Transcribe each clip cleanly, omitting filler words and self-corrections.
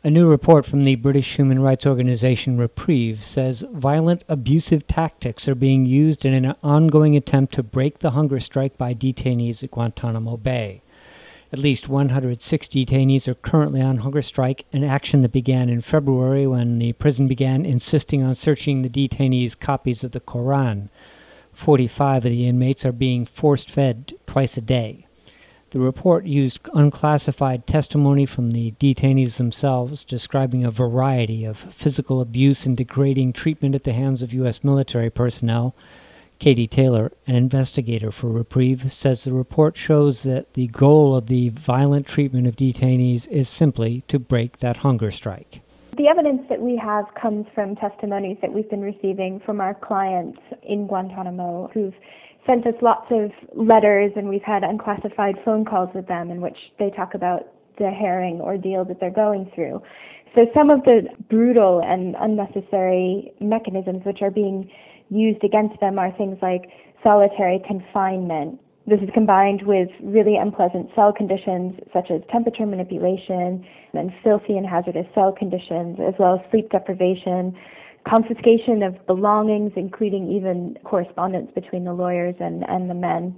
A new report from the British human rights organization Reprieve says violent, abusive tactics are being used in an ongoing attempt to break the hunger strike by detainees at Guantanamo Bay. At least 160 detainees are currently on hunger strike, an action that began in February when the prison began insisting on searching the detainees' copies of the Quran. 45 of the inmates are being force-fed twice a day. The report used unclassified testimony from the detainees themselves, describing a variety of physical abuse and degrading treatment at the hands of U.S. military personnel. Katie Taylor, an investigator for Reprieve, says the report shows that the goal of the violent treatment of detainees is simply to break that hunger strike. The evidence that we have comes from testimonies that we've been receiving from our clients in Guantanamo who've sent us lots of letters, and we've had unclassified phone calls with them in which they talk about the harrowing ordeal that they're going through. So some of the brutal and unnecessary mechanisms which are being used against them are things like solitary confinement. This is combined with really unpleasant cell conditions such as temperature manipulation and filthy and hazardous cell conditions, as well as sleep deprivation, confiscation of belongings, including even correspondence between the lawyers and the men,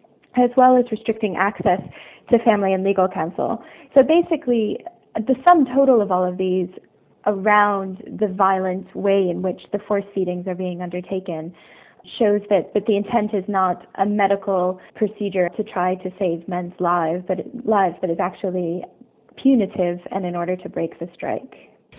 as well as restricting access to family and legal counsel. So basically, the sum total of all of these around the violent way in which the force feedings are being undertaken shows that the intent is not a medical procedure to try to save men's lives, but is actually punitive and in order to break the strike.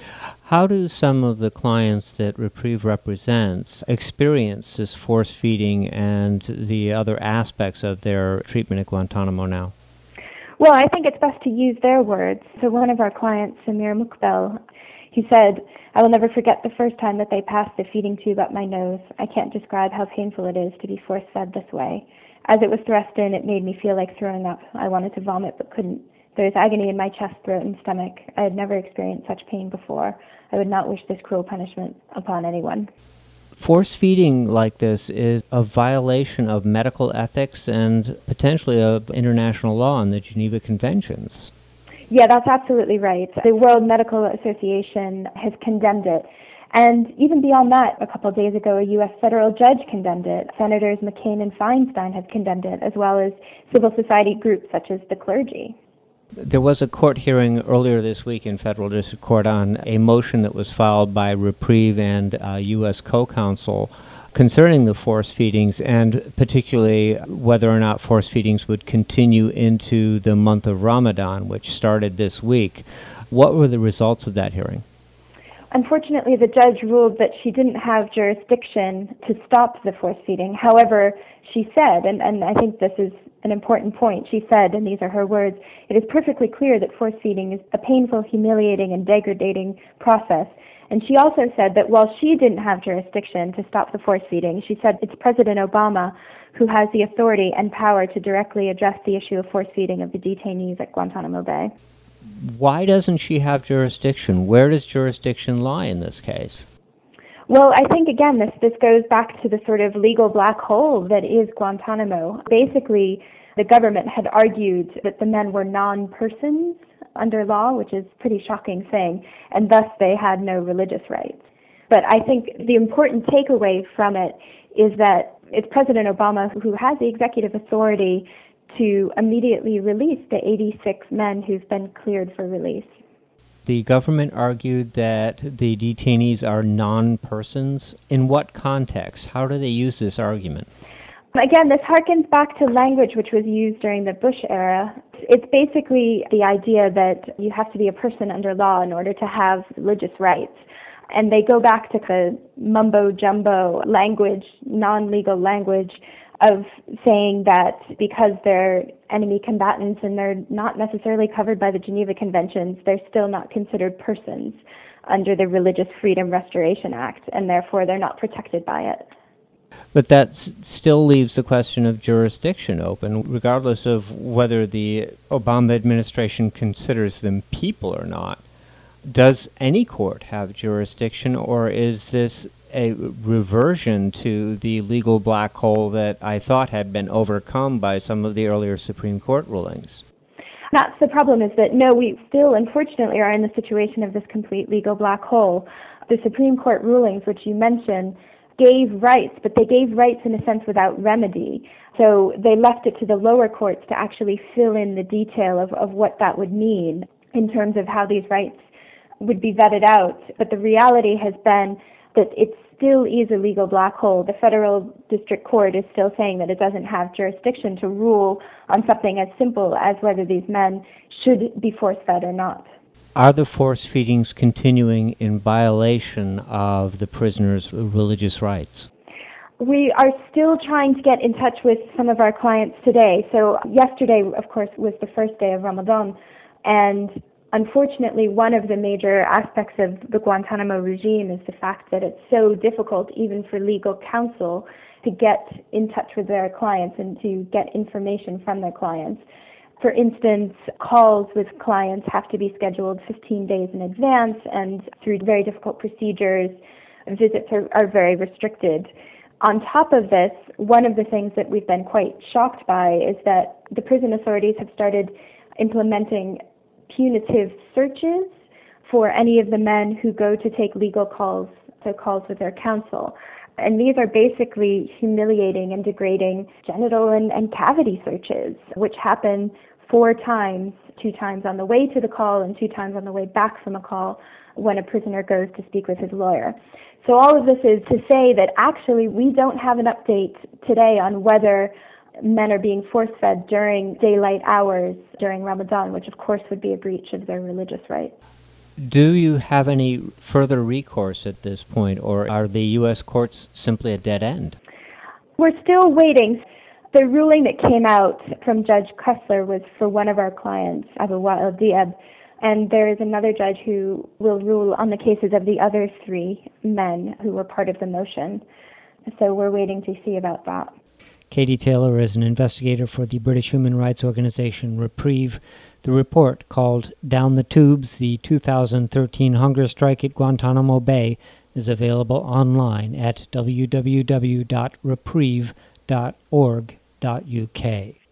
How do some of the clients that Reprieve represents experience this force feeding and the other aspects of their treatment at Guantanamo now? Well, I think it's best to use their words. So one of our clients, Samir Muqbel, he said, "I will never forget the first time that they passed the feeding tube up my nose. I can't describe how painful it is to be force-fed this way. As it was thrust in, it made me feel like throwing up. I wanted to vomit but couldn't. There was agony in my chest, throat, and stomach. I had never experienced such pain before. I would not wish this cruel punishment upon anyone." Force feeding like this is a violation of medical ethics and potentially of international law and the Geneva Conventions. Yeah, that's absolutely right. The World Medical Association has condemned it. And even beyond that, a couple of days ago, a U.S. federal judge condemned it. Senators McCain and Feinstein have condemned it, as well as civil society groups such as the clergy. There was a court hearing earlier this week in Federal District Court on a motion that was filed by Reprieve and U.S. co-counsel concerning the force feedings, and particularly whether or not force feedings would continue into the month of Ramadan, which started this week. What were the results of that hearing? Unfortunately, the judge ruled that she didn't have jurisdiction to stop the force feeding. However, she said, and I think this is an important point, she said, and these are her words, "It is perfectly clear that force feeding is a painful, humiliating, and degrading process." And she also said that while she didn't have jurisdiction to stop the force feeding, she said it's President Obama who has the authority and power to directly address the issue of force feeding of the detainees at Guantanamo Bay. Why doesn't she have jurisdiction? Where does jurisdiction lie in this case? Well, I think, again, this goes back to the sort of legal black hole that is Guantanamo. Basically, the government had argued that the men were non-persons under law, which is a pretty shocking thing, and thus they had no religious rights. But I think the important takeaway from it is that it's President Obama who has the executive authority to immediately release the 86 men who've been cleared for release. The government argued that the detainees are non-persons. In what context? How do they use this argument? Again, this harkens back to language which was used during the Bush era. It's basically the idea that you have to be a person under law in order to have religious rights. And they go back to the mumbo-jumbo language, non-legal language, of saying that because they're enemy combatants and they're not necessarily covered by the Geneva Conventions, they're still not considered persons under the Religious Freedom Restoration Act, and therefore they're not protected by it. But that still leaves the question of jurisdiction open, regardless of whether the Obama administration considers them people or not. Does any court have jurisdiction, or is this a reversion to the legal black hole that I thought had been overcome by some of the earlier Supreme Court rulings? That's the problem, is that no, we still unfortunately are in the situation of this complete legal black hole. The Supreme Court rulings, which you mentioned, gave rights, but they gave rights in a sense without remedy. So they left it to the lower courts to actually fill in the detail of what that would mean in terms of how these rights would be vetted out. But the reality has been that it still is a legal black hole. The federal district court is still saying that it doesn't have jurisdiction to rule on something as simple as whether these men should be force-fed or not. Are the force feedings continuing in violation of the prisoners' religious rights? We are still trying to get in touch with some of our clients today. So yesterday, of course, was the first day of Ramadan, and unfortunately, one of the major aspects of the Guantanamo regime is the fact that it's so difficult even for legal counsel to get in touch with their clients and to get information from their clients. For instance, calls with clients have to be scheduled 15 days in advance, and through very difficult procedures, visits are very restricted. On top of this, one of the things that we've been quite shocked by is that the prison authorities have started implementing punitive searches for any of the men who go to take legal calls, so calls with their counsel. And these are basically humiliating and degrading genital and cavity searches, which happen 4 times, 2 times on the way to the call and 2 times on the way back from a call when a prisoner goes to speak with his lawyer. So all of this is to say that actually we don't have an update today on whether men are being force-fed during daylight hours during Ramadan, which of course would be a breach of their religious rights. Do you have any further recourse at this point, or are the U.S. courts simply a dead end? We're still waiting. The ruling that came out from Judge Kessler was for one of our clients, Abu Wa'il Diab, and there is another judge who will rule on the cases of the other 3 men who were part of the motion. So we're waiting to see about that. Katie Taylor is an investigator for the British human rights organization Reprieve. The report, called Down the Tubes, the 2013 hunger strike at Guantanamo Bay, is available online at www.reprieve.org.uk.